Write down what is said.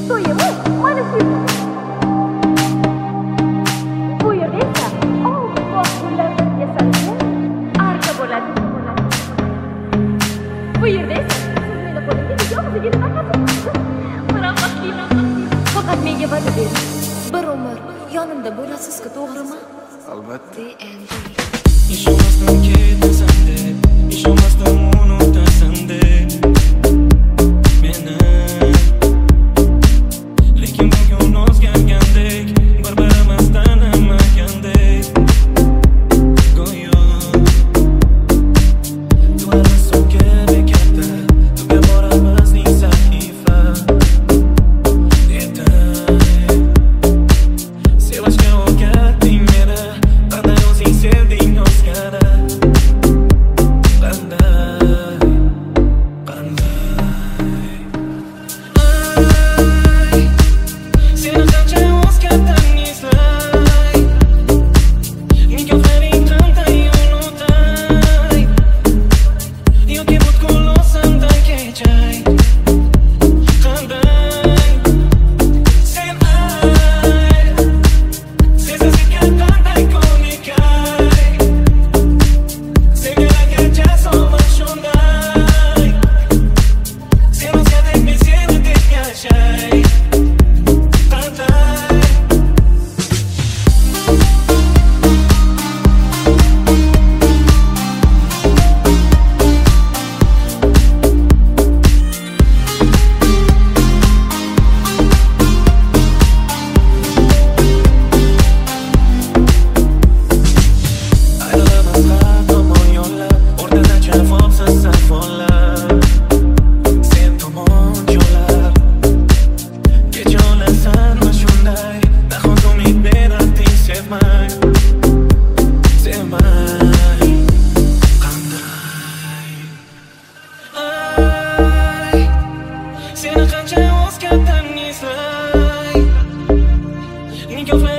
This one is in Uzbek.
To'yimiz mana shu yerda. Bu yerda esa oppoq gullardan yasalgan arka bo'ladi. Bu yerda esa siz meni qo'limga yo'qligini taqasiz. Faqat menga va'da bering. Bir umr yonimda bo'lasiz-ku, to'g'rimi? Albatta. Ishonmasdim ketasan deb, ishonmasdim unutasan deb meni. Lekin bugun o'zgargandek, bir-birimiz tanimagandek go'yo duvarimiz so'nggi bekatda tugab boramizning sahifa etay. Sevishga o'rgatding meni, qanday o'zing sevding o'zgani. Seni qancha o'zgardim eslay, nigohlaring qanday unutay, yoki butkul o'zimdan kechay. Qanday sen sezasekka qanday ko'nikay, sevgilarga jazolar shunday. Sen o'zgarding, men seni deb yashay. Seni qancha o'zgardim eslay, nigohlaring